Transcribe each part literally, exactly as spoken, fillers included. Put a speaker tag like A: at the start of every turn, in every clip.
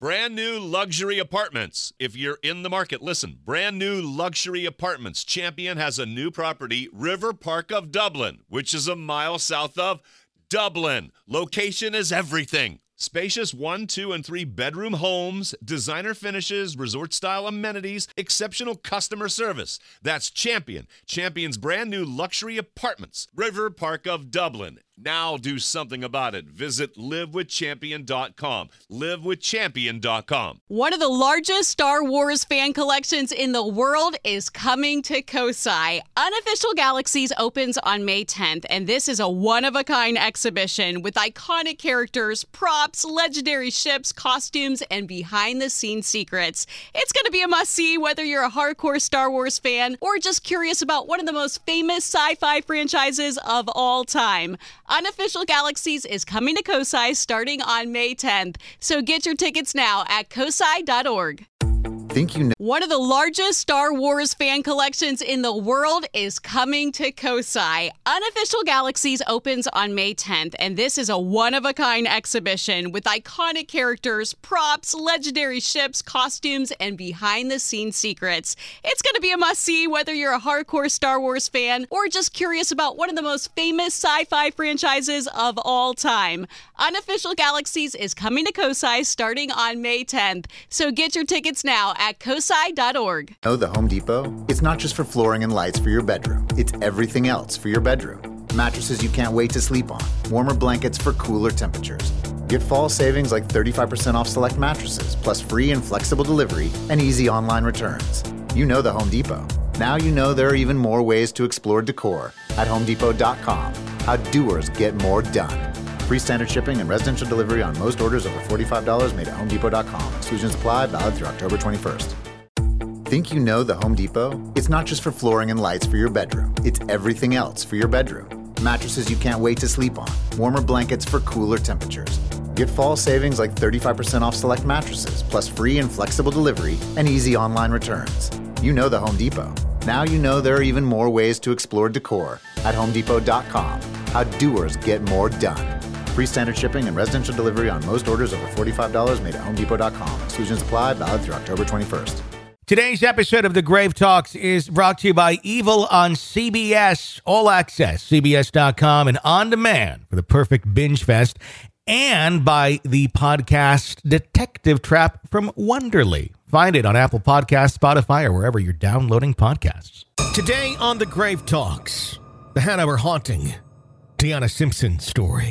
A: Brand new luxury apartments. If you're in the market, listen. Brand new luxury apartments. Champion has a new property, River Park of Dublin, which is a mile south of Dublin. Location is everything. Spacious one, two, and three bedroom homes, designer finishes, resort-style amenities, exceptional customer service. That's Champion. Champion's brand new luxury apartments, River Park of Dublin. Now do something about it. Visit live with champion dot com. live with champion dot com.
B: One of the largest Star Wars fan collections in the world is coming to Kosai. Unofficial Galaxies opens on May tenth, and this is a one-of-a-kind exhibition with iconic characters, props, legendary ships, costumes, and behind-the-scenes secrets. It's going to be a must-see whether you're a hardcore Star Wars fan or just curious about one of the most famous sci-fi franchises of all time. Unofficial Galaxies is coming to Kosai starting on May tenth, so get your tickets now at kosai dot org.
C: Think you know.
B: One of the largest Star Wars fan collections in the world is coming to Kosai. Unofficial Galaxies opens on May tenth, and this is a one-of-a-kind exhibition with iconic characters, props, legendary ships, costumes, and behind-the-scenes secrets. It's going to be a must-see whether you're a hardcore Star Wars fan or just curious about one of the most famous sci-fi franchises of all time. Unofficial Galaxies is coming to Kosai starting on May tenth, so get your tickets now at kosai dot org.
C: Know the Home Depot? It's not just for flooring and lights for your bedroom. It's everything else for your bedroom. Mattresses you can't wait to sleep on. Warmer blankets for cooler temperatures. Get fall savings like thirty-five percent off select mattresses, plus free and flexible delivery and easy online returns. You know the Home Depot. Now you know there are even more ways to explore decor at home depot dot com. How doers get more done. Free standard shipping and residential delivery on most orders over forty-five dollars made at home depot dot com. Exclusions apply, valid through October twenty-first. Think you know the Home Depot? It's not just for flooring and lights for your bedroom. It's everything else for your bedroom. Mattresses you can't wait to sleep on. Warmer blankets for cooler temperatures. Get fall savings like thirty-five percent off select mattresses, plus free and flexible delivery and easy online returns. You know the Home Depot. Now you know there are even more ways to explore decor at home depot dot com. How doers get more done. Free standard shipping and residential delivery on most orders over forty-five dollars made at home depot dot com. Exclusions apply, valid through October twenty-first.
D: Today's episode of The Grave Talks is brought to you by Evil on C B S, All Access, C B S dot com, and On Demand for the perfect binge fest, and by the podcast Detective Trap from Wonderly. Find it on Apple Podcasts, Spotify, or wherever you're downloading podcasts. Today on The Grave Talks, the Hanover haunting, Deanna Simpson story.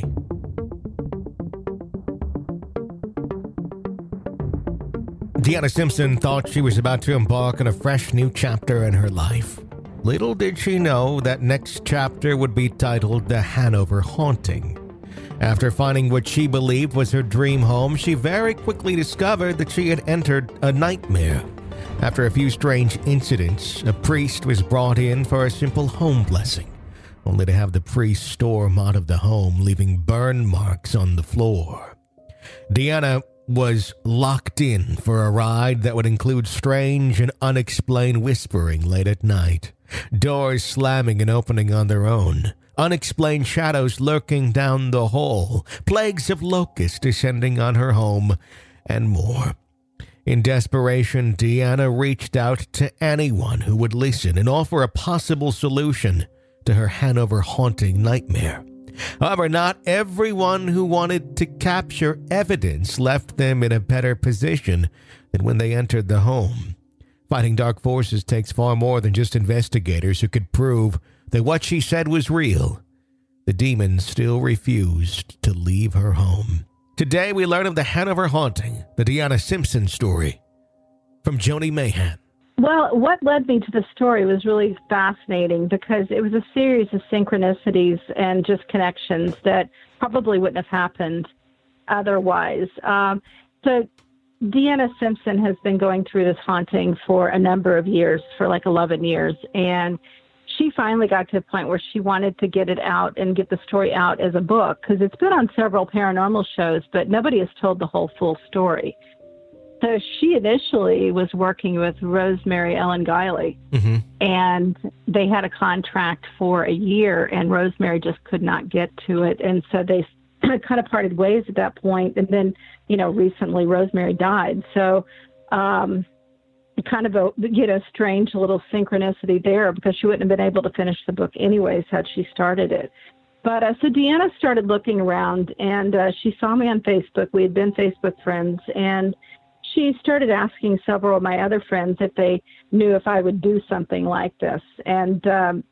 D: Deanna Simpson thought she was about to embark on a fresh new chapter in her life. Little did she know that next chapter would be titled The Hanover Haunting. After finding what she believed was her dream home, she very quickly discovered that she had entered a nightmare. After a few strange incidents, a priest was brought in for a simple home blessing, only to have the priest storm out of the home, leaving burn marks on the floor. Deanna was locked in for a ride that would include strange and unexplained whispering late at night, doors slamming and opening on their own, unexplained shadows lurking down the hall, plagues of locusts descending on her home, and more. In desperation, Deanna reached out to anyone who would listen and offer a possible solution to her Hanover haunting nightmare. However, not everyone who wanted to capture evidence left them in a better position than when they entered the home. Fighting dark forces takes far more than just investigators who could prove that what she said was real. The demon still refused to leave her home. Today we learn of the Hanover haunting, the Deanna Simpson story, from Joni Mayhan.
E: Well, what led me to the story was really fascinating because it was a series of synchronicities and just connections that probably wouldn't have happened otherwise. Um, so Deanna Simpson has been going through this haunting for a number of years, for like eleven years, and she finally got to a point where she wanted to get it out and get the story out as a book because it's been on several paranormal shows, but nobody has told the whole full story. So she initially was working with Rosemary Ellen Guiley, mm-hmm. and they had a contract for a year, and Rosemary just could not get to it. And so they kind of parted ways at that point. And then, you know, recently Rosemary died. So, um, kind of a, you know, strange little synchronicity there, because she wouldn't have been able to finish the book anyways had she started it. But uh, so Deanna started looking around, and uh, she saw me on Facebook. We had been Facebook friends, and she started asking several of my other friends if they knew if I would do something like this. And um,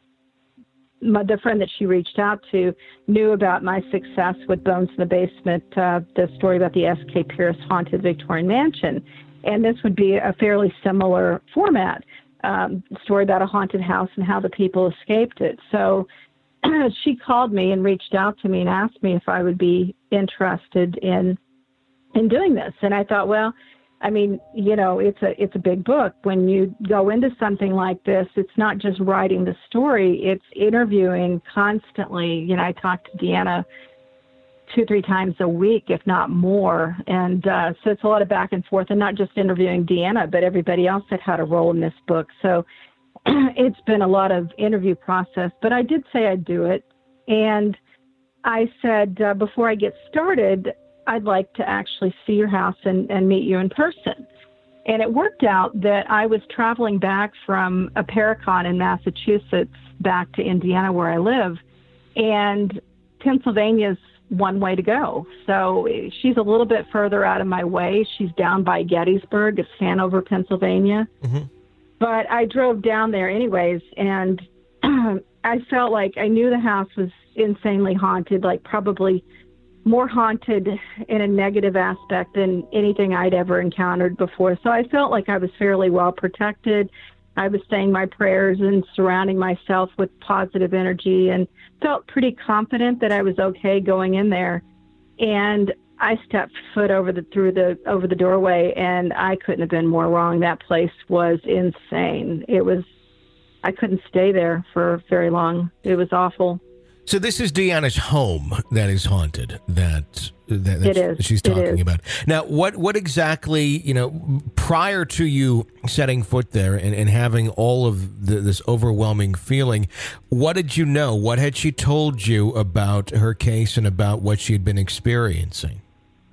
E: my, the friend that she reached out to knew about my success with Bones in the Basement, uh, the story about the S K Pierce Haunted Victorian Mansion. And this would be a fairly similar format, um, story about a haunted house and how the people escaped it. So she called me and reached out to me and asked me if I would be interested in in doing this. And I thought, well, I mean, you know, it's a it's a big book. When you go into something like this, it's not just writing the story, it's interviewing constantly. You know, I talked to Deanna two, three times a week, if not more. And uh, so it's a lot of back and forth, and not just interviewing Deanna, but everybody else that had a role in this book. So it's been a lot of interview process, but I did say I'd do it. And I said, uh, before I get started, I'd like to actually see your house and, and meet you in person. And it worked out that I was traveling back from a Paracon in Massachusetts back to Indiana, where I live, and Pennsylvania's one way to go. So she's a little bit further out of my way. She's down by Gettysburg. It's Hanover, Pennsylvania. Mm-hmm. But I drove down there anyways, and I felt like I knew the house was insanely haunted, like probably more haunted in a negative aspect than anything I'd ever encountered before. So I felt like I was fairly well protected. I was saying my prayers and surrounding myself with positive energy, and felt pretty confident that I was okay going in there. And I stepped foot over the through the over the doorway, and I couldn't have been more wrong. That place was insane. It was I couldn't stay there for very long. It was awful.
D: So this is Deanna's home that is haunted, that, that, that
E: it is.
D: she's talking
E: it is.
D: about. Now, what, what exactly, you know, prior to you setting foot there and, and having all of the, this overwhelming feeling, what did you know? What had she told you about her case and about what she had been experiencing?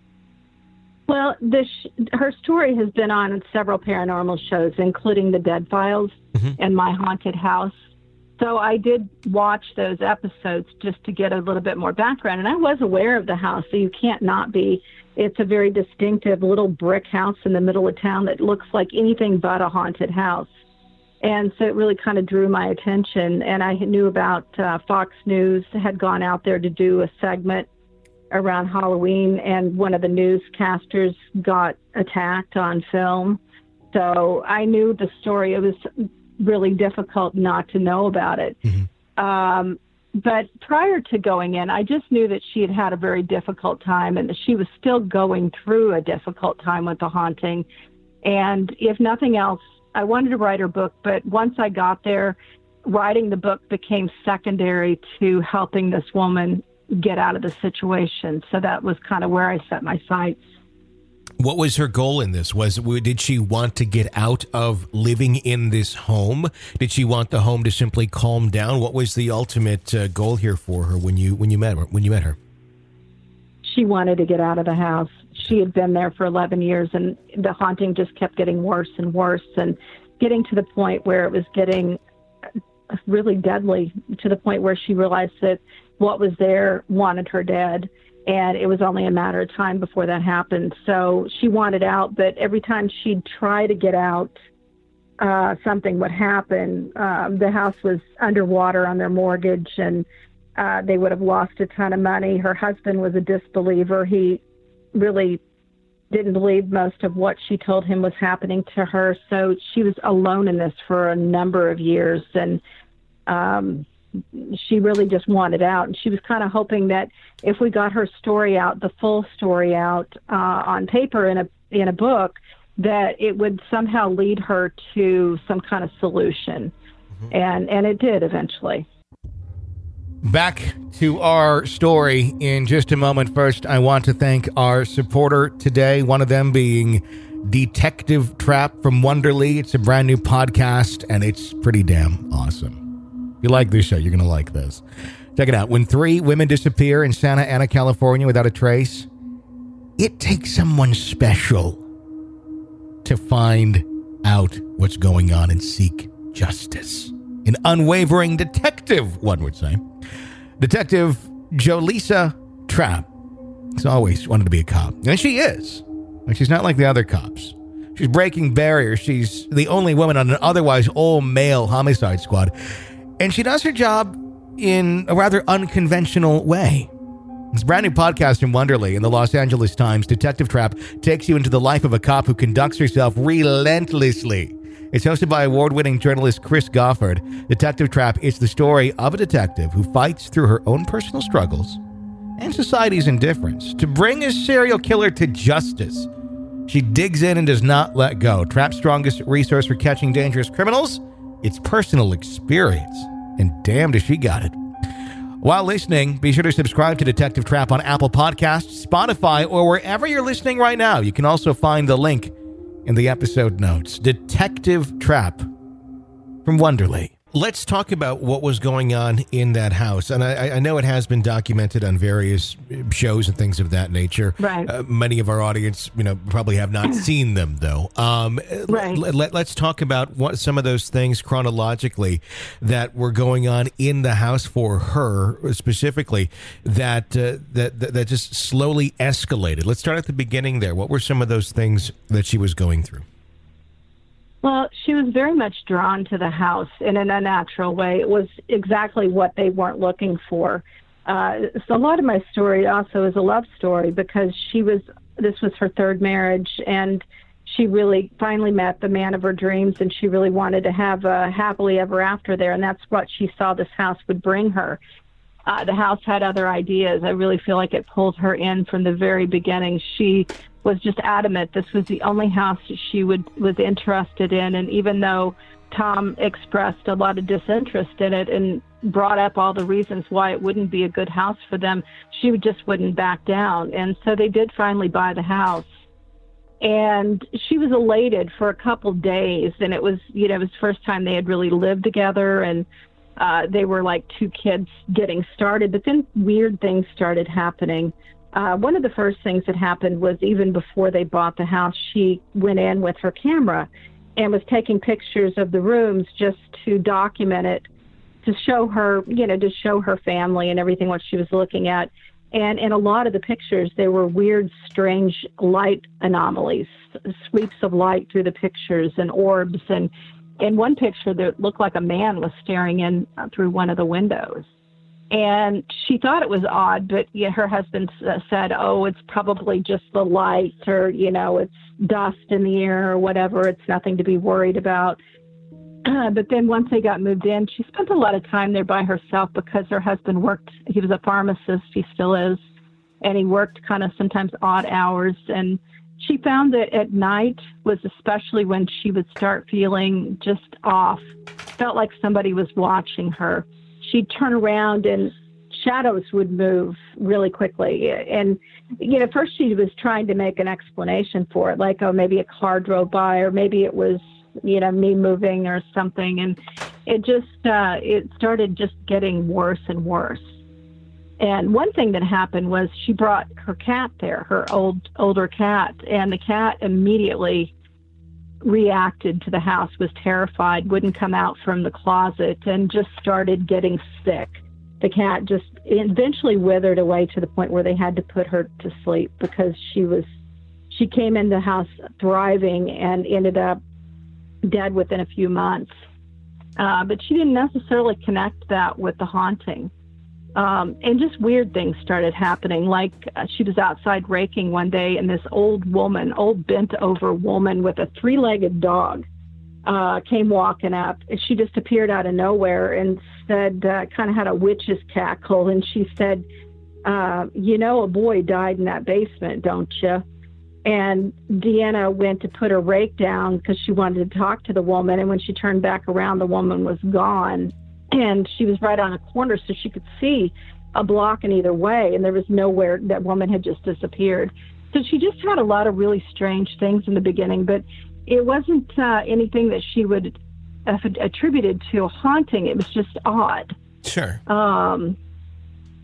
E: Well, this, her story has been on several paranormal shows, including The Dead Files mm-hmm. and My Haunted House. So I did watch those episodes just to get a little bit more background. And I was aware of the house, so you can't not be. It's a very distinctive little brick house in the middle of town that looks like anything but a haunted house. And so it really kind of drew my attention. And I knew about uh, Fox News had gone out there to do a segment around Halloween, and one of the newscasters got attacked on film. So I knew the story. It was really difficult not to know about it. Mm-hmm. Um, but prior to going in, I just knew that she had had a very difficult time, and that she was still going through a difficult time with the haunting. And if nothing else, I wanted to write her book, but once I got there, writing the book became secondary to helping this woman get out of the situation. So that was kind of where I set my sights.
D: What was her goal in this? Was did she want to get out of living in this home? Did she want the home to simply calm down? What was the ultimate uh, goal here for her when you when you met her? When you met her,
E: she wanted to get out of the house. She had been there for eleven years, and the haunting just kept getting worse and worse, and getting to the point where it was getting really deadly. To the point where she realized that what was there wanted her dead. And it was only a matter of time before that happened. So she wanted out, but every time she'd try to get out, uh, something would happen. Um, the house was underwater on their mortgage, and uh, they would have lost a ton of money. Her husband was a disbeliever. He really didn't believe most of what she told him was happening to her. So she was alone in this for a number of years. And um she really just wanted out, and she was kind of hoping that if we got her story out, the full story out uh, on paper in a in a book, that it would somehow lead her to some kind of solution, mm-hmm. and and it did eventually.
D: Back to our story in just a moment. First, I want to thank our supporter today, one of them being Detective Trap from Wonderly. It's a brand new podcast, and it's pretty damn awesome. If you like this show, you're going to like this. Check it out. When three women disappear in Santa Ana, California without a trace, it takes someone special to find out what's going on and seek justice. An unwavering detective, one would say. Detective Jolisa Trapp has always wanted to be a cop. And she is. And she's not like the other cops. She's breaking barriers. She's the only woman on an otherwise all-male homicide squad. And she does her job in a rather unconventional way. This brand new podcast from Wonderly in the Los Angeles Times, Detective Trapp takes you into the life of a cop who conducts herself relentlessly. It's hosted by award-winning journalist Chris Goffard. Detective Trapp is the story of a detective who fights through her own personal struggles and society's indifference to bring a serial killer to justice. She digs in and does not let go. Trapp's strongest resource for catching dangerous criminals? It's personal experience. And damn does she got it. While listening, be sure to subscribe to Detective Trapp on Apple Podcasts, Spotify, or wherever you're listening right now. You can also find the link in the episode notes. Detective Trapp from Wonderly. Let's talk about what was going on in that house. And I, I know it has been documented on various shows and things of that nature.
E: Right.
D: Uh, many of our audience, you know, probably have not seen them, though. Um,
E: right.
D: Let, let, let's talk about what some of those things chronologically that were going on in the house for her specifically that, uh, that, that, that just slowly escalated. Let's start at the beginning there. What were some of those things that she was going through?
E: Well, she was very much drawn to the house in an unnatural way. It was exactly what they weren't looking for. Uh, so a lot of my story also is a love story because she was, this was her third marriage, and she really finally met the man of her dreams, and she really wanted to have a happily ever after there, and that's what she saw this house would bring her. Uh, the house had other ideas. I really feel like it pulled her in from the very beginning. She was just adamant this was the only house she would was interested in, and even though Tom expressed a lot of disinterest in it and brought up all the reasons why it wouldn't be a good house for them, she just wouldn't back down. And so they did finally buy the house. And she was elated for a couple days, and it was, you know, it was the first time they had really lived together, and uh, they were like two kids getting started. But then weird things started happening. Uh, one of the first things that happened was even before they bought the house, she went in with her camera and was taking pictures of the rooms just to document it, to show her, you know, to show her family and everything what she was looking at. And in a lot of the pictures, there were weird, strange light anomalies, sweeps of light through the pictures and orbs. And in one picture, that looked like a man was staring in through one of the windows. And she thought it was odd, but yeah, her husband uh, said, oh, it's probably just the light, or, you know, it's dust in the air or whatever. It's nothing to be worried about. Uh, but then once they got moved in, she spent a lot of time there by herself because her husband worked. He was a pharmacist. He still is. And he worked kind of sometimes odd hours. And she found that at night was especially when she would start feeling just off, felt like somebody was watching her. She'd turn around and shadows would move really quickly. And, you know, first she was trying to make an explanation for it, like, oh, maybe a car drove by, or maybe it was, you know, me moving or something. And it just, uh, it started just getting worse and worse. And one thing that happened was she brought her cat there, her old, older cat, and the cat immediately reacted to the house, was terrified, wouldn't come out from the closet, and just started getting sick. The cat just eventually withered away to the point where they had to put her to sleep because she was, she came in the house thriving and ended up dead within a few months. Uh, but she didn't necessarily connect that with the haunting. Um, and just weird things started happening. Like uh, she was outside raking one day, and this old woman, old bent over woman with a three-legged dog, uh, came walking up. And she just appeared out of nowhere and said, uh, kind of had a witch's cackle. And she said, uh, you know, a boy died in that basement, don't you? And Deanna went to put her rake down because she wanted to talk to the woman. And when she turned back around, the woman was gone. And she was right on a corner, so she could see a block in either way, and there was nowhere. That woman had just disappeared. So she just had a lot of really strange things in the beginning, but it wasn't uh, anything that she would have attributed to a haunting. It was just odd.
D: Sure.
E: Um,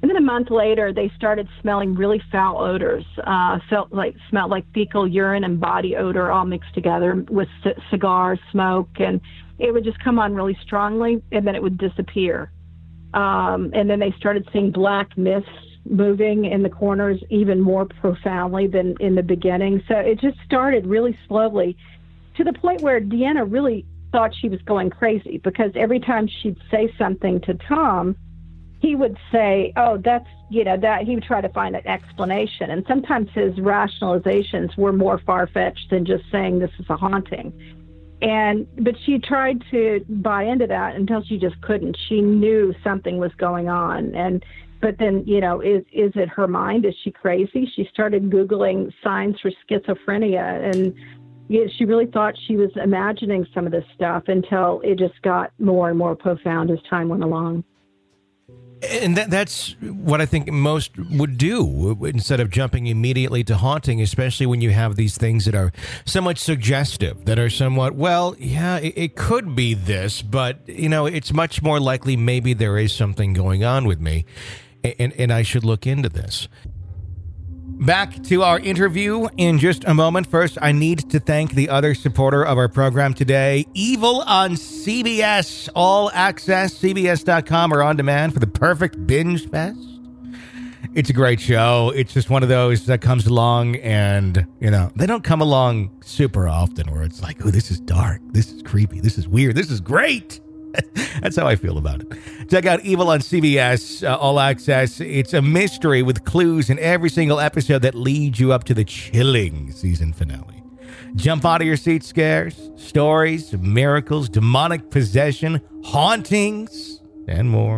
E: And then a month later, they started smelling really foul odors. Uh, felt like smelled like fecal urine and body odor all mixed together with c- cigar smoke, and it would just come on really strongly, and then it would disappear. Um, and then they started seeing black mists moving in the corners even more profoundly than in the beginning. So it just started really slowly, to the point where Deanna really thought she was going crazy, because every time she'd say something to Tom, he would say, oh, that's, you know, that he would try to find an explanation. And sometimes his rationalizations were more far-fetched than just saying this is a haunting. And, but she tried to buy into that until she just couldn't. She knew something was going on. And, but then, you know, is, is it her mind? Is she crazy? She started Googling signs for schizophrenia, and yeah, she really thought she was imagining some of this stuff until it just got more and more profound as time went along.
D: And that, that's what I think most would do, instead of jumping immediately to haunting, especially when you have these things that are somewhat suggestive, that are somewhat, well, yeah, it, it could be this, but, you know, it's much more likely maybe there is something going on with me, and, and I should look into this. Back to our interview in just a moment. First, I need to thank the other supporter of our program today, Evil on C B S, all access, C B S dot com or on demand for the perfect binge fest. It's a great show. It's just one of those that comes along, and, you know, they don't come along super often where it's like, oh, this is dark, this is creepy, this is weird, this is great. That's how I feel about it. Check out Evil on C B S, uh, All Access. It's a mystery with clues in every single episode that leads you up to the chilling season finale. Jump out of your seat scares, stories, miracles, demonic possession, hauntings, and more.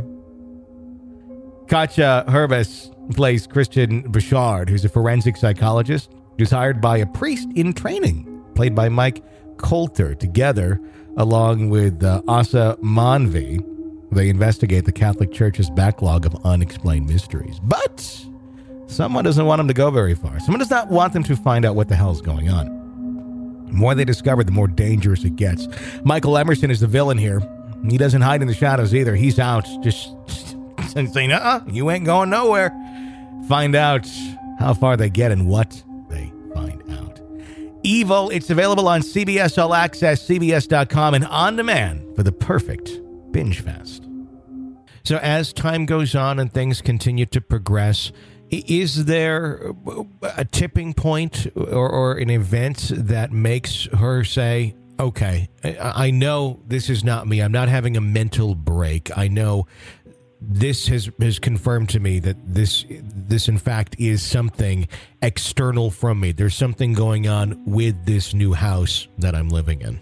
D: Katja Herbis plays Christian Bouchard, who's a forensic psychologist who's hired by a priest in training, played by Mike Colter. Together, along with uh, Asa Manvi, they investigate the Catholic Church's backlog of unexplained mysteries. But someone doesn't want them to go very far. Someone does not want them to find out what the hell is going on. The more they discover, the more dangerous it gets. Michael Emerson is the villain here. He doesn't hide in the shadows either. He's out, just, just saying, uh-uh, you ain't going nowhere. Find out how far they get and what they find out. Evil, it's available on C B S All Access, C B S dot com, and on demand for the perfect binge fest. So as time goes on and things continue to progress, is there a tipping point or, or an event that makes her say, okay, I know this is not me. I'm not having a mental break. I know this has, has confirmed to me that this, this in fact is something external from me. There's something going on with this new house that I'm living in.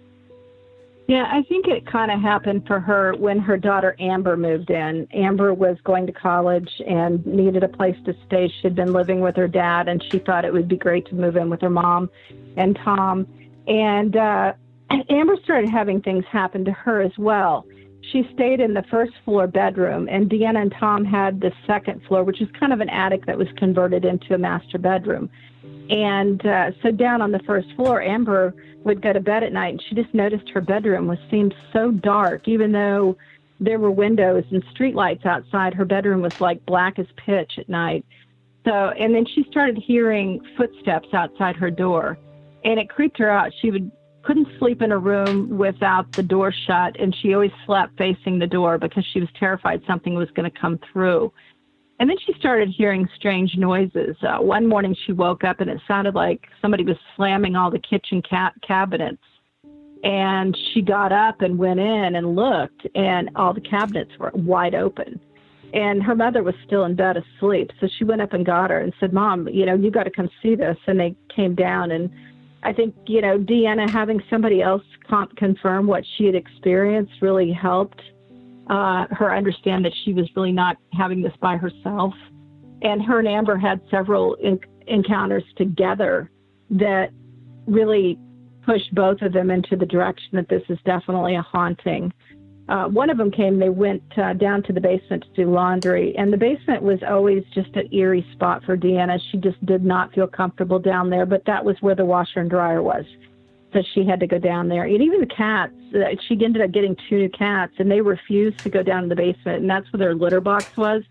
E: Yeah, I think it kind of happened for her when her daughter Amber moved in. Amber was going to college and needed a place to stay. She'd been living with her dad, and she thought it would be great to move in with her mom and Tom. And uh, Amber started having things happen to her as well. She stayed in the first floor bedroom, and Deanna and Tom had the second floor, which is kind of an attic that was converted into a master bedroom. And uh, so down on the first floor, Amber would go to bed at night, and she just noticed her bedroom was seemed so dark. Even though there were windows and streetlights outside, her bedroom was like black as pitch at night. So, and then she started hearing footsteps outside her door, and it creeped her out. She would couldn't sleep in a room without the door shut, and she always slept facing the door because she was terrified something was going to come through. And then she started hearing strange noises. Uh, one morning she woke up and it sounded like somebody was slamming all the kitchen ca- cabinets. And she got up and went in and looked, and all the cabinets were wide open. And her mother was still in bed asleep. So she went up and got her and said, Mom, you know, you got to come see this. And they came down, and I think, you know, Deanna having somebody else con- confirm what she had experienced really helped uh, her understand that she was really not having this by herself. And her and Amber had several in- encounters together that really pushed both of them into the direction that this is definitely a haunting. Uh, one of them came, they went uh, down to the basement to do laundry, and the basement was always just an eerie spot for Deanna. She just did not feel comfortable down there, but that was where the washer and dryer was. So she had to go down there. And even the cats, uh, she ended up getting two new cats, and they refused to go down to the basement, and that's where their litter box was.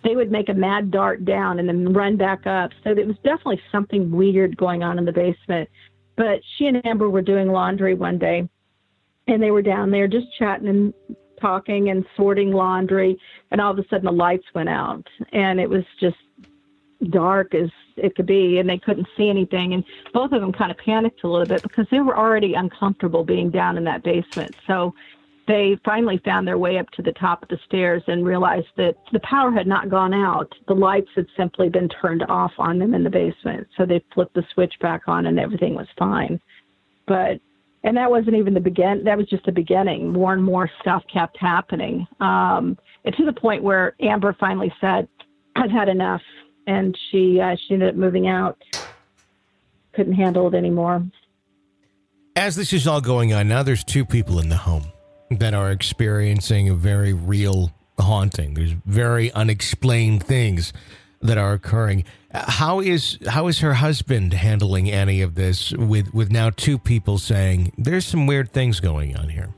E: they would make a mad dart down and then run back up. So there was definitely something weird going on in the basement. But she and Amber were doing laundry one day, and they were down there just chatting and talking and sorting laundry, and all of a sudden the lights went out, and it was just dark as it could be, and they couldn't see anything. And both of them kind of panicked a little bit because they were already uncomfortable being down in that basement. So they finally found their way up to the top of the stairs and realized that the power had not gone out. The lights had simply been turned off on them in the basement. So they flipped the switch back on and everything was fine. But, and that wasn't even the begin. That was just the beginning. More and more stuff kept happening. Um, and to the point where Amber finally said, I've had enough. And she, uh, she ended up moving out. Couldn't handle it anymore.
D: As this is all going on, now there's two people in the home that are experiencing a very real haunting. There's very unexplained things that are occurring. How is how is her husband handling any of this with, with now two people saying there's some weird things going on here?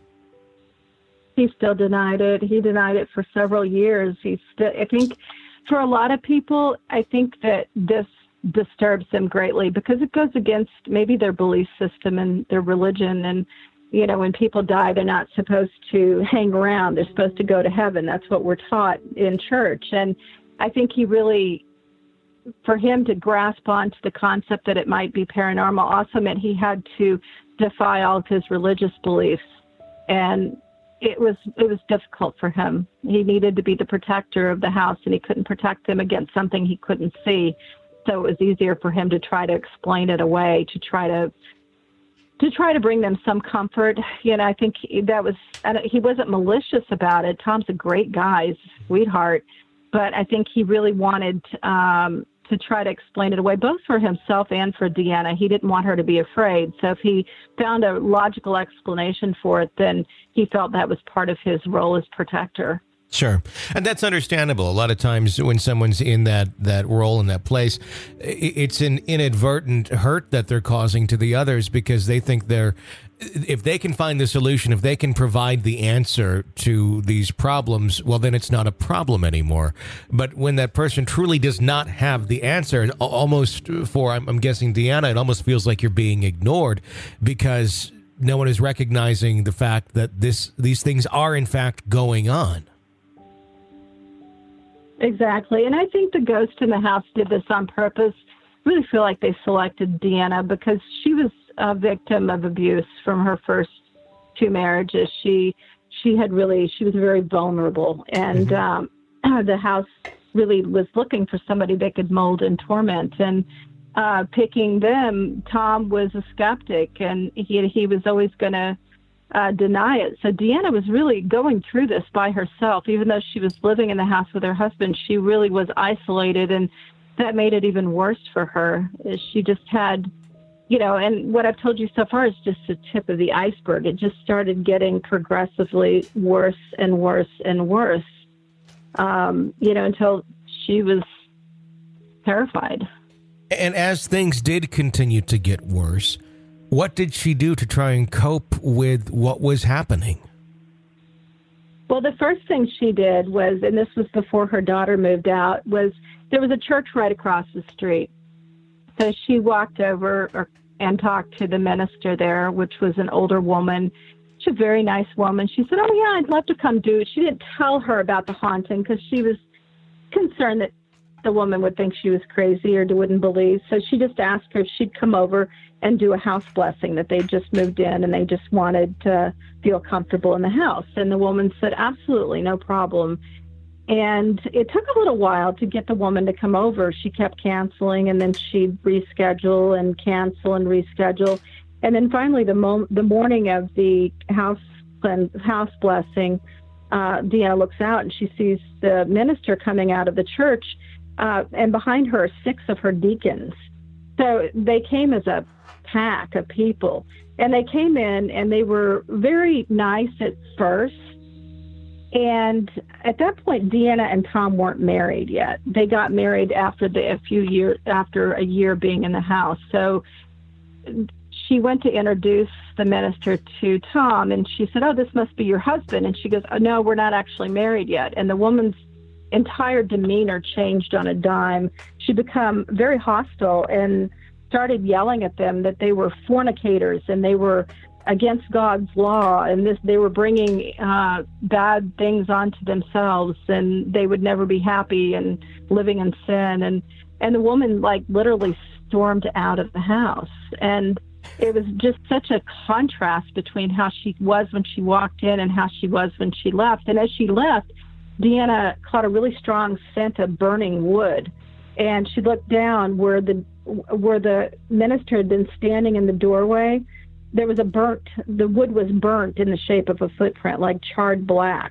E: He still denied it. He denied it for several years. He still, I think for a lot of people, I think that this disturbs them greatly because it goes against maybe their belief system and their religion. And, you know, when people die, they're not supposed to hang around. They're supposed to go to heaven. That's what we're taught in church. And I think he really, for him to grasp onto the concept that it might be paranormal also meant he had to defy all of his religious beliefs. And it was it was difficult for him. He needed to be the protector of the house, and he couldn't protect them against something he couldn't see. So it was easier for him to try to explain it away, to try to to try to bring them some comfort. You know, I think that was, and he wasn't malicious about it. Tom's a great guy, he's a sweetheart, but I think he really wanted um, to try to explain it away, both for himself and for Deanna. He didn't want her to be afraid. So if he found a logical explanation for it, then he felt that was part of his role as protector.
D: Sure. And that's understandable. A lot of times when someone's in that, that role, in that place, it's an inadvertent hurt that they're causing to the others because they think they're, if they can find the solution, if they can provide the answer to these problems, well, then it's not a problem anymore. But when that person truly does not have the answer, almost for, I'm, I'm guessing, Deanna, it almost feels like you're being ignored because no one is recognizing the fact that this these things are, in fact, going on.
E: Exactly. And I think the ghost in the house did this on purpose. I really feel like they selected Deanna because she was a victim of abuse from her first two marriages. She she had really, she was very vulnerable. And um, the house really was looking for somebody they could mold and torment. And uh, picking them, Tom was a skeptic, and he, he was always going to Uh, deny it. So Deanna was really going through this by herself. Even though she was living in the house with her husband, she really was isolated, and that made it even worse for her. She just had, you know, and what I've told you so far is just the tip of the iceberg. It just started getting progressively worse and worse and worse, um, you know, until she was terrified.
D: And as things did continue to get worse, what did she do to try and cope with what was happening?
E: Well, the first thing she did was, and this was before her daughter moved out, was there was a church right across the street. So she walked over or, and talked to the minister there, which was an older woman. She's a very nice woman. She said, oh, yeah, I'd love to come do it. She didn't tell her about the haunting because she was concerned that the woman would think she was crazy or wouldn't believe. So she just asked her if she'd come over and do a house blessing, that they just moved in and they just wanted to feel comfortable in the house. And the woman said, absolutely, no problem. And it took a little while to get the woman to come over. She kept canceling, and then she'd reschedule and cancel and reschedule. And then finally, the, mo- the morning of the house, house blessing, uh, Deanna looks out and she sees the minister coming out of the church, uh, and behind her are six of her deacons. So they came as a pack of people, and they came in and they were very nice at first. And at that point, Deanna and Tom weren't married yet. They got married after the, a few years, after a year being in the house. So she went to introduce the minister to Tom, and she said, oh, this must be your husband. And she goes, oh, no, we're not actually married yet. And the woman's entire demeanor changed on a dime. She became very hostile and started yelling at them that they were fornicators and they were against God's law, and this they were bringing uh, bad things onto themselves, and they would never be happy and living in sin. And and the woman like literally stormed out of the house, and it was just such a contrast between how she was when she walked in and how she was when she left. And as she left, Deanna caught a really strong scent of burning wood, and she looked down where the where the minister had been standing in the doorway. There was a burnt, the wood was burnt in the shape of a footprint, like charred black.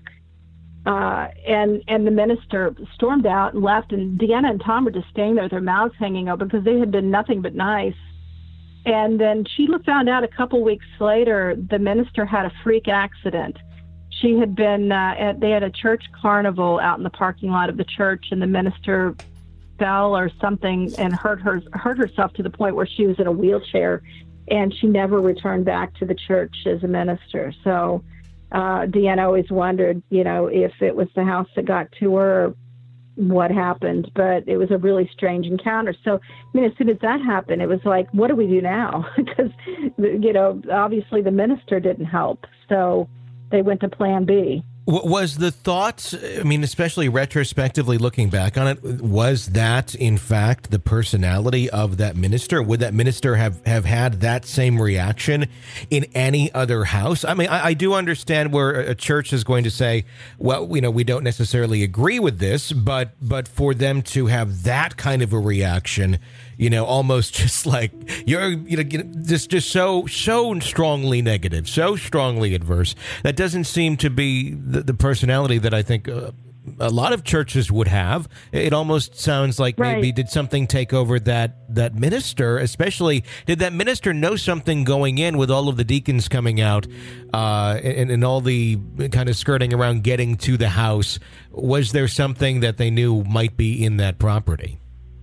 E: Uh, and and the minister stormed out and left, and Deanna and Tom were just staying there with their mouths hanging open because they had been nothing but nice. And then she found out a couple weeks later the minister had a freak accident. She had been, uh, at, they had a church carnival out in the parking lot of the church, and the minister fell or something and hurt her hurt herself to the point where she was in a wheelchair, and she never returned back to the church as a minister. So uh, Deanna always wondered, you know, if it was the house that got to her, or what happened. But it was a really strange encounter. So, I mean, as soon as that happened, it was like, what do we do now? Because, you know, obviously the minister didn't help. So they went to plan B.
D: Was the thought, I mean, especially retrospectively looking back on it, was that, in fact, the personality of that minister? Would that minister have, have had that same reaction in any other house? I mean, I, I do understand where a church is going to say, well, you know, we don't necessarily agree with this, but but for them to have that kind of a reaction, you know, almost just like you're, you know, just just so so strongly negative, so strongly adverse. That doesn't seem to be the, the personality that I think uh, a lot of churches would have. It almost sounds like
E: right.
D: maybe did something take over that that minister? Especially, did that minister know something going in with all of the deacons coming out uh, and, and all the kind of skirting around getting to the house? Was there something that they knew might be in that property?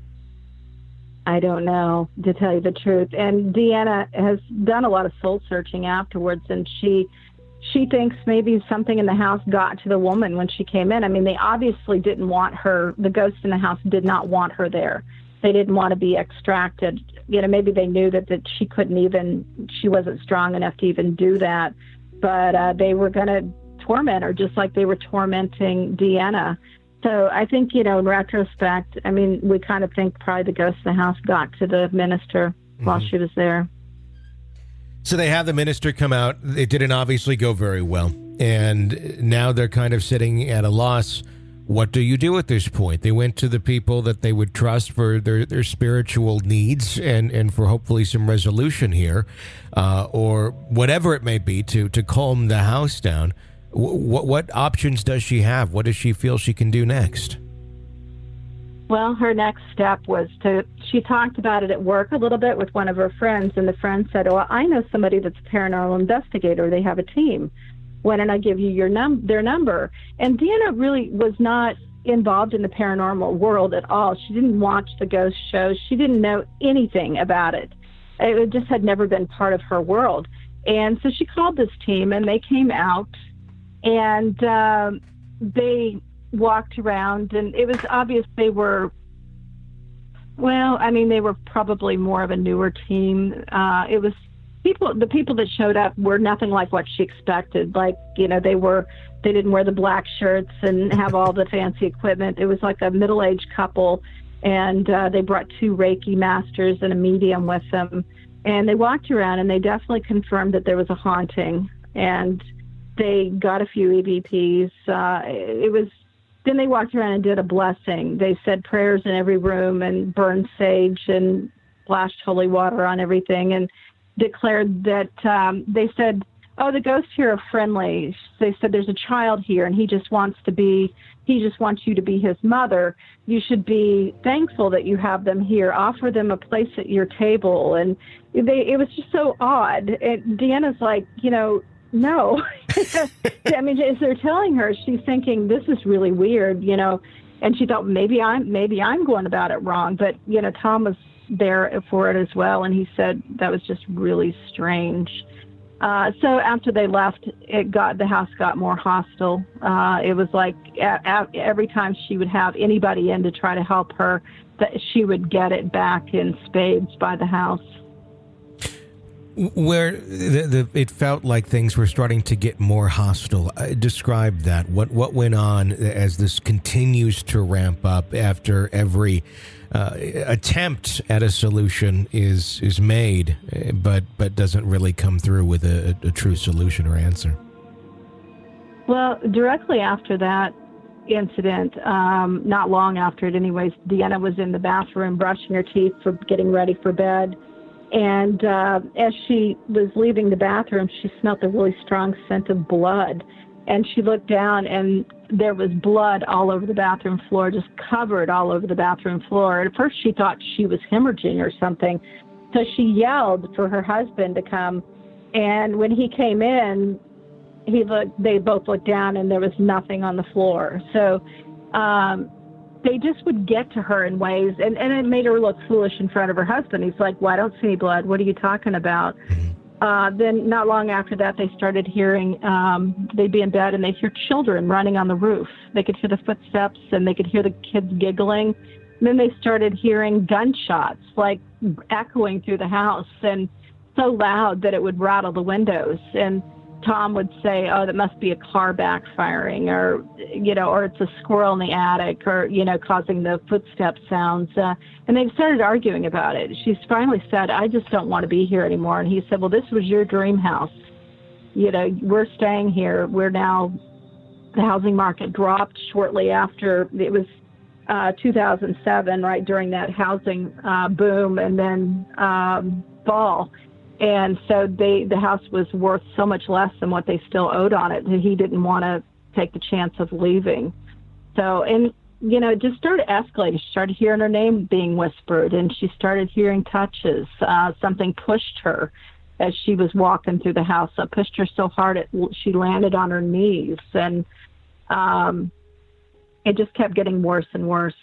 E: I don't know, to tell you the truth. And Deanna has done a lot of soul searching afterwards, and she she thinks maybe something in the house got to the woman when she came in. I mean, they obviously didn't want her, the ghosts in the house did not want her there. They didn't want to be extracted. You know, maybe they knew that, that she couldn't even, she wasn't strong enough to even do that. But uh, they were going to torment her just like they were tormenting Deanna. So I think, you know, in retrospect, I mean, we kind of think probably the ghost in the house got to the minister mm-hmm. while she was there.
D: So they have the minister come out. It didn't obviously go very well. And now they're kind of sitting at a loss. What do you do at this point? They went to the people that they would trust for their, their spiritual needs and, and for hopefully some resolution here, uh, or whatever it may be to, to calm the house down. What what options does she have? What does she feel she can do next?
E: Well, her next step was to, she talked about it at work a little bit with one of her friends, and the friend said, well, I know somebody that's a paranormal investigator. They have a team. Why don't I give you your num their number? And Deanna really was not involved in the paranormal world at all. She didn't watch the ghost shows. She didn't know anything about it. It just had never been part of her world. And so she called this team, and they came out. And um, they walked around, and it was obvious they were, well, I mean, they were probably more of a newer team. Uh, it was people, the people that showed up were nothing like what she expected. Like, you know, they were, they didn't wear the black shirts and have all the fancy equipment. It was like a middle-aged couple, and uh, they brought two Reiki masters and a medium with them. And they walked around, and they definitely confirmed that there was a haunting. And they got a few E V Ps. Uh, it was, then they walked around and did a blessing. They said prayers in every room and burned sage and splashed holy water on everything and declared that, um, they said, oh, the ghosts here are friendly. They said there's a child here and he just wants to be, he just wants you to be his mother. You should be thankful that you have them here. Offer them a place at your table. And they, it was just so odd. And Deanna's like, you know, no. I mean, as they're telling her, she's thinking, this is really weird, you know, and she thought maybe I'm, maybe I'm going about it wrong. But, you know, Tom was there for it as well. And he said that was just really strange. Uh, so after they left, it got the house got more hostile. Uh, it was like a, a, every time she would have anybody in to try to help her, that she would get it back in spades by the house.
D: Where the, the, it felt like things were starting to get more hostile. Uh, describe that. What what went on as this continues to ramp up after every uh, attempt at a solution is is made, but but doesn't really come through with a, a true solution or answer?
E: Well, directly after that incident, um, not long after it anyways, Deanna was in the bathroom brushing her teeth for getting ready for bed. And uh, as she was leaving the bathroom, she smelled a really strong scent of blood. And she looked down, and there was blood all over the bathroom floor, just covered all over the bathroom floor. At first, she thought she was hemorrhaging or something. So she yelled for her husband to come. And when he came in, he looked. They both looked down, and there was nothing on the floor. So um, they just would get to her in ways, and, and it made her look foolish in front of her husband. He's like, well, I don't see any blood. What are you talking about? Uh, then not long after that, they started hearing, um, they'd be in bed and they'd hear children running on the roof. They could hear the footsteps and they could hear the kids giggling. And then they started hearing gunshots, like echoing through the house, and so loud that it would rattle the windows. And Tom would say, oh, that must be a car backfiring, or, you know, or it's a squirrel in the attic, or, you know, causing the footstep sounds. Uh, and they started arguing about it. She finally said, I just don't want to be here anymore. And he said, well, this was your dream house. You know, we're staying here. We're now, the housing market dropped shortly after. It was uh, two thousand seven, right during that housing uh, boom, and then um, fall. And so they, the house was worth so much less than what they still owed on it that he didn't want to take the chance of leaving. So, and, you know, it just started escalating. She started hearing her name being whispered, and she started hearing touches. Uh, something pushed her as she was walking through the house. It pushed her so hard it, she landed on her knees. And um, it just kept getting worse and worse.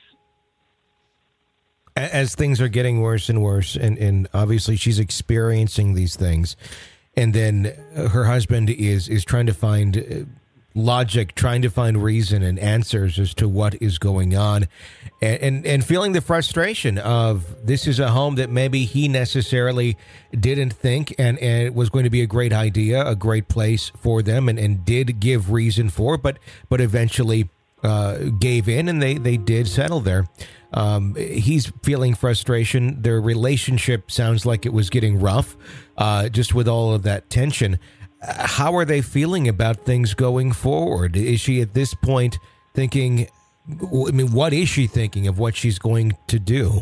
D: As things are getting worse and worse, and, and obviously she's experiencing these things, and then her husband is is trying to find logic, trying to find reason and answers as to what is going on, and, and, and feeling the frustration of this is a home that maybe he necessarily didn't think and, and it was going to be a great idea, a great place for them, and, and did give reason for, but but eventually uh, gave in, and they, they did settle there. Um, he's feeling frustration. Their relationship sounds like it was getting rough, uh, just with all of that tension. Uh, how are they feeling about things going forward? Is she at this point thinking, I mean, what is she thinking of what she's going to do?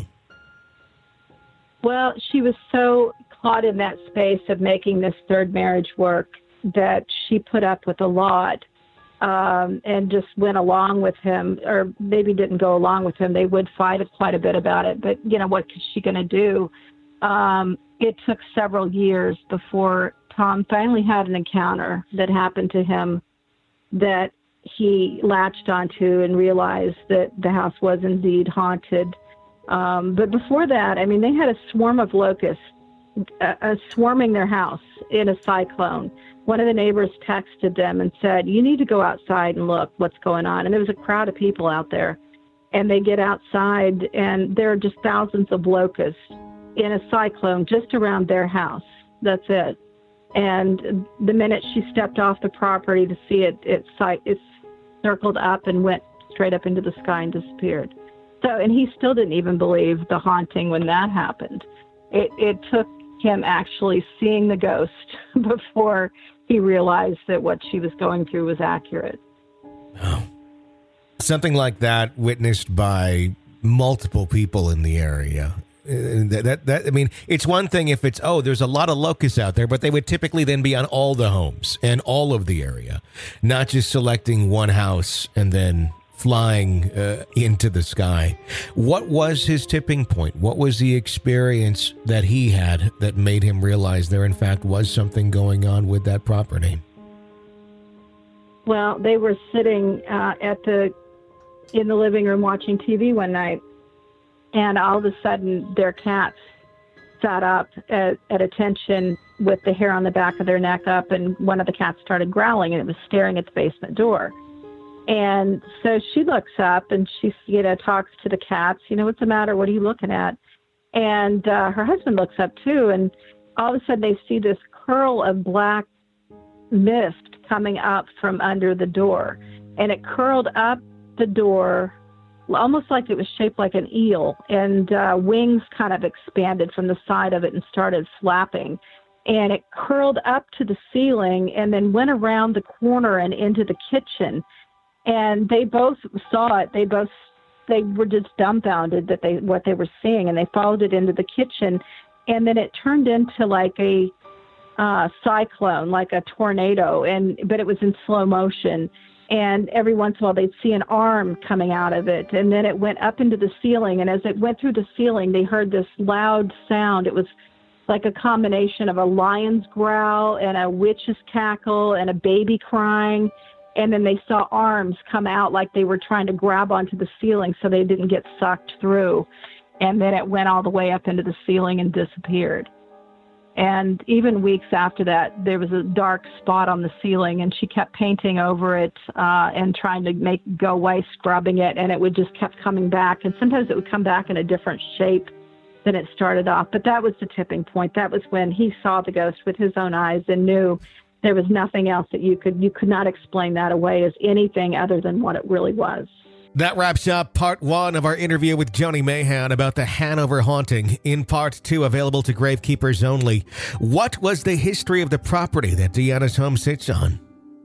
E: Well, she was so caught in that space of making this third marriage work that she put up with a lot. Um, and just went along with him, or maybe didn't go along with him. They would fight quite a bit about it, but, you know, what is she going to do? Um, it took several years before Tom finally had an encounter that happened to him that he latched onto and realized that the house was indeed haunted. Um, but before that, I mean, they had a swarm of locusts uh, uh, swarming their house in a cyclone. One of the neighbors texted them and said, you need to go outside and look what's going on. And there was a crowd of people out there. And they get outside, and there are just thousands of locusts in a cyclone just around their house. That's it. And the minute she stepped off the property to see it, it, it circled up and went straight up into the sky and disappeared. So, and he still didn't even believe the haunting when that happened. It, it took him actually seeing the ghost before he realized that what she was going through was accurate.
D: Oh. Something like that witnessed by multiple people in the area. Uh, that, that, that, I mean, it's one thing if it's, oh, there's a lot of locusts out there, but they would typically then be on all the homes and all of the area, not just selecting one house and then flying uh, into the sky. What was his tipping point? What was the experience that he had that made him realize there, in fact, was something going on with that property?
E: Well, they were sitting uh, at the in the living room watching T V one night, and all of a sudden their cat sat up at, at attention with the hair on the back of their neck up, and one of the cats started growling, and it was staring at the basement door. And so she looks up and she, you know, talks to the cats, you know, what's the matter? What are you looking at? And uh, her husband looks up too, and all of a sudden they see this curl of black mist coming up from under the door. And it curled up the door almost like it was shaped like an eel, and uh, wings kind of expanded from the side of it and started flapping. And it curled up to the ceiling and then went around the corner and into the kitchen. And they both saw it. They both, they were just dumbfounded that they, what they were seeing, and they followed it into the kitchen. And then it turned into like a uh, cyclone, like a tornado, and but it was in slow motion. And every once in a while they'd see an arm coming out of it. And then it went up into the ceiling. And as it went through the ceiling, they heard this loud sound. It was like a combination of a lion's growl and a witch's cackle and a baby crying. And then they saw arms come out like they were trying to grab onto the ceiling so they didn't get sucked through. And then it went all the way up into the ceiling and disappeared. And even weeks after that, there was a dark spot on the ceiling, and she kept painting over it uh, and trying to make go away, scrubbing it, and it would just kept coming back. And sometimes it would come back in a different shape than it started off. But that was the tipping point. That was when he saw the ghost with his own eyes and knew there was nothing else that you could you could not explain that away as anything other than what it really was.
D: That wraps up part one of our interview with Joni Mayhan about the Hanover haunting. In part two, available to gravekeepers only, what was the history of the property that Deanna's home sits on?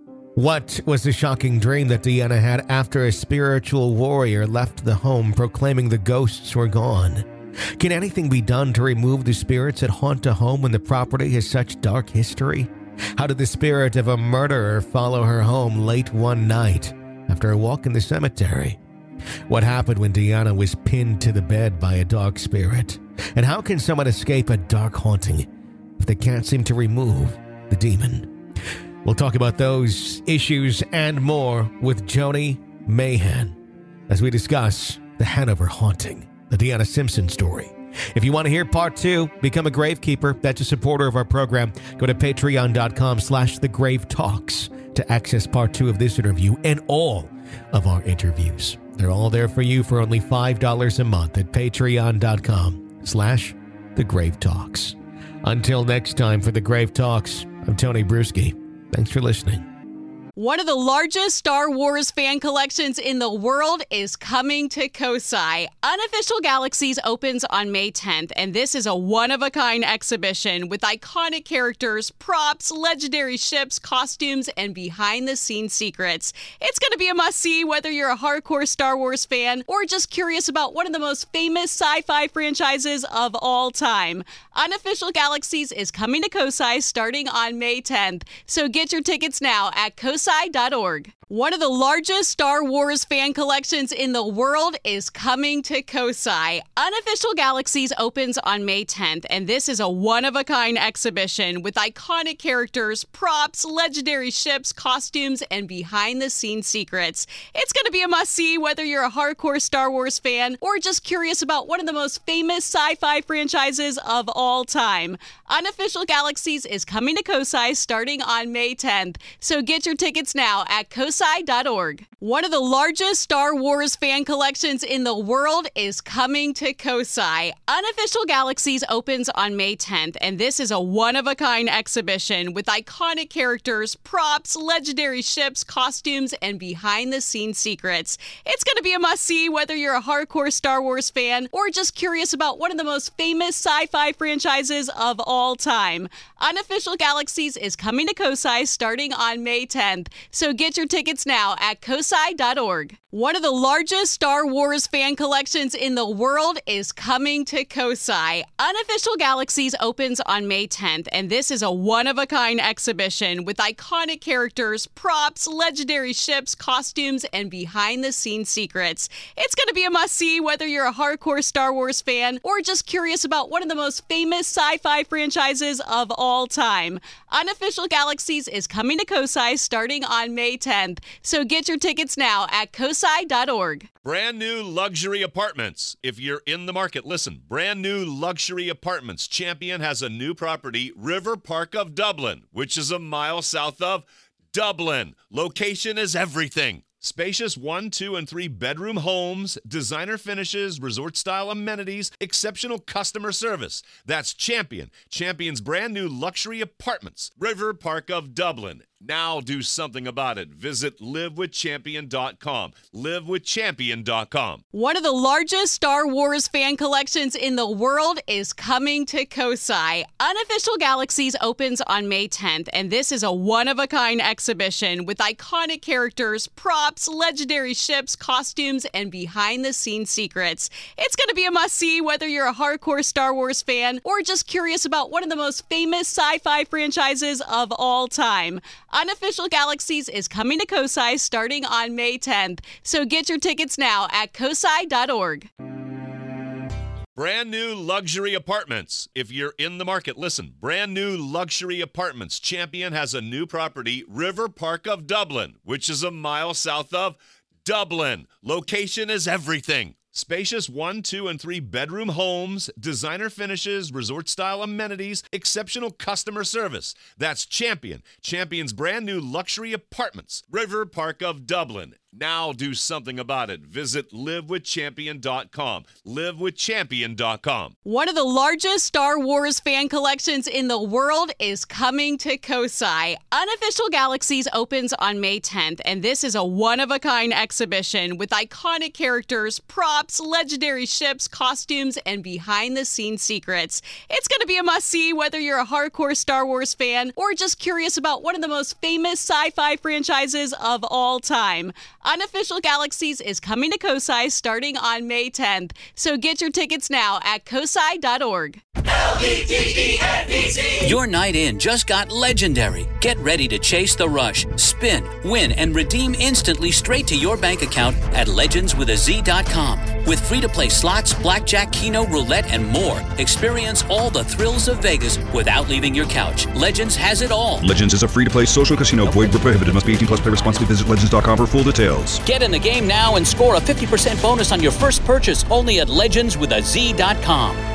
D: What was the shocking dream that Deanna had after a spiritual warrior left the home proclaiming the ghosts were gone? Can anything be done to remove the spirits that haunt a home when the property has such dark history? How did the spirit of a murderer follow her home late one night after a walk in the cemetery? What happened when Deanna was pinned to the bed by a dark spirit? And how can someone escape a dark haunting if they can't seem to remove the demon? We'll talk about those issues and more with Joni Mayhan as we discuss the Hanover haunting, the Deanna Simpson story. If you want to hear part two, become a gravekeeper. That's a supporter of our program. Go to patreon.com slash the grave talks to access part two of this interview and all of our interviews. They're all there for you for only five dollars a month at patreon.com slash the grave talks. Until next time for the Grave Talks, I'm Tony Bruschi. Thanks for listening.
B: One of the largest Star Wars fan collections in the world is coming to Kosai. Unofficial Galaxies opens on May tenth, and this is a one-of-a-kind exhibition with iconic characters, props, legendary ships, costumes, and behind-the-scenes secrets. It's going to be a must-see whether you're a hardcore Star Wars fan or just curious about one of the most famous sci-fi franchises of all time. Unofficial Galaxies is coming to Kosai starting on May tenth, so get your tickets now at kosai dot org. One of the largest Star Wars fan collections in the world is coming to Kosai. Unofficial Galaxies opens on May tenth, and this is a one-of-a-kind exhibition with iconic characters, props, legendary ships, costumes, and behind-the-scenes secrets. It's going to be a must-see whether you're a hardcore Star Wars fan or just curious about one of the most famous sci-fi franchises of all time. Unofficial Galaxies is coming to Kosai starting on May tenth, so get your tickets now at kosai dot org. One of the largest Star Wars fan collections in the world is coming to Kosai. Unofficial Galaxies opens on May tenth, and this is a one-of-a-kind exhibition with iconic characters, props, legendary ships, costumes, and behind-the-scenes secrets. It's going to be a must-see whether you're a hardcore Star Wars fan or just curious about one of the most famous sci-fi franchises of all time. Unofficial Galaxies is coming to Kosai starting on May tenth, so get your tickets now at kosai dot org. One of the largest Star Wars fan collections in the world is coming to Kosai. Unofficial Galaxies opens on May tenth, and this is a one-of-a-kind exhibition with iconic characters, props, legendary ships, costumes, and behind-the-scenes secrets. It's going to be a must-see whether you're a hardcore Star Wars fan or just curious about one of the most famous sci-fi franchises of all time. Unofficial Galaxies is coming to Kosai starting starting on May tenth. So get your tickets now at cosi dot org.
A: Brand new luxury apartments. If you're in the market, listen. Brand new luxury apartments. Champion has a new property, River Park of Dublin, which is a mile south of Dublin. Location is everything. Spacious one, two, and three bedroom homes, designer finishes, resort-style amenities, exceptional customer service. That's Champion. Champion's brand new luxury apartments, River Park of Dublin. Now do something about it. Visit live with champion dot com. live with champion dot com.
B: One of the largest Star Wars fan collections in the world is coming to Cosi. Unofficial Galaxies opens on May tenth, and this is a one-of-a-kind exhibition with iconic characters, props, legendary ships, costumes, and behind-the-scenes secrets. It's going to be a must-see whether you're a hardcore Star Wars fan or just curious about one of the most famous sci-fi franchises of all time. Unofficial Galaxies is coming to Cosi starting on May tenth, so get your tickets now at cosi dot org.
A: Brand new luxury apartments. If you're in the market, listen. Brand new luxury apartments. Champion has a new property, River Park of Dublin, which is a mile south of Dublin. Location is everything. Spacious one, two, and three bedroom homes, designer finishes, resort-style amenities, exceptional customer service. That's Champion. Champion's brand new luxury apartments, River Park of Dublin. Now do something about it. Visit live with champion dot com. live with champion dot com.
B: One of the largest Star Wars fan collections in the world is coming to Cosi. Unofficial Galaxies opens on May tenth, and this is a one-of-a-kind exhibition with iconic characters, props, legendary ships, costumes, and behind-the-scenes secrets. It's going to be a must-see whether you're a hardcore Star Wars fan or just curious about one of the most famous sci-fi franchises of all time. Unofficial Galaxies is coming to Cosi starting on May tenth, so get your tickets now at cosi dot org.
F: L E G E N D Z. Your night in just got legendary. Get ready to chase the rush, spin, win, and redeem instantly straight to your bank account at legends with a z dot com. With free-to-play slots, blackjack, keno, roulette, and more, experience all the thrills of Vegas without leaving your couch. Legends has it all.
G: Legends is a free-to-play social casino. Void where prohibited. Must be eighteen plus. Play responsibly. Visit legends dot com for full details.
F: Get in the game now and score a fifty percent bonus on your first purchase only at legends with a z dot com.